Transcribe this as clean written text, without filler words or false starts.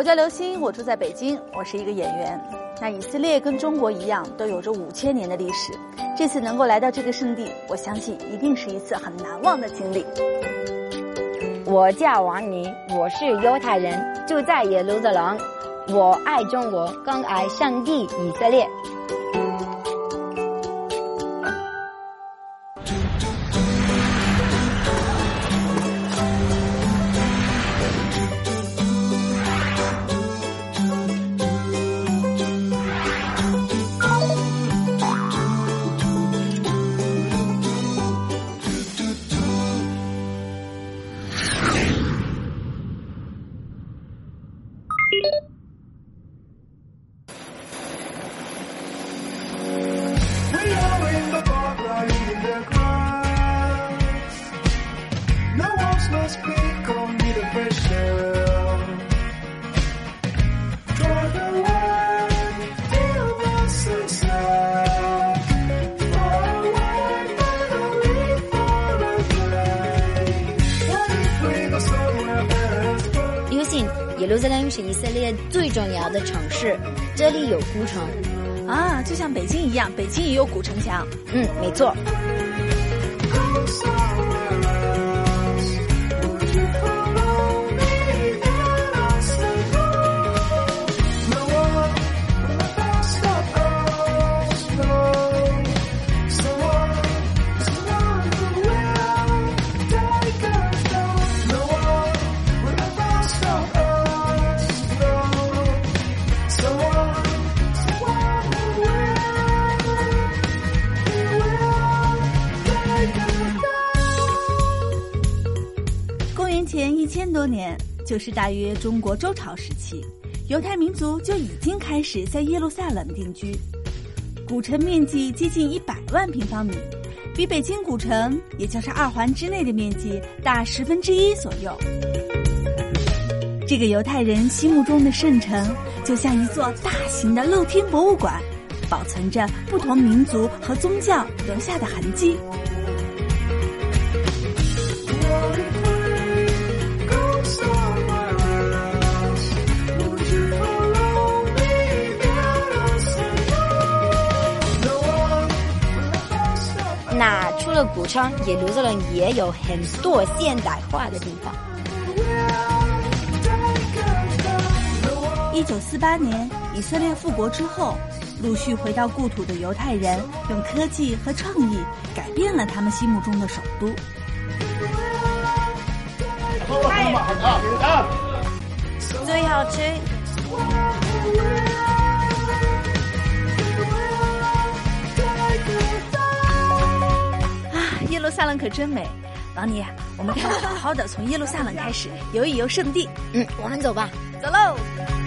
我叫刘星，我住在北京，我是一个演员。那以色列跟中国一样，都有着5000年的历史。这次能够来到这个圣地，我相信一定是一次很难忘的经历。 我叫王妮，我是犹太人，住在耶路撒冷。我爱中国，更爱圣地以色列。耶路撒冷是以色列最重要的城市，这里有古城啊，就像北京一样，北京也有古城墙。 没错。 前1000多年，就是大约中国周朝时期，犹太民族就已经开始在耶路撒冷定居。古城面积接近100万平方米，比北京古城，也就是2环之内的面积大1/10左右。这个犹太人心目中的圣城，就像一座大型的露天博物馆，保存着不同民族和宗教留下的痕迹。 那除了古城，耶路撒冷也有很多现代化的地方。 1948年，以色列复国之后，陆续回到故土的犹太人用科技和创意改变了他们心目中的首都。 最好吃。 耶路撒冷可真美，王妮，我们该好好的从耶路撒冷开始游一游圣地。 我们走吧， 走喽。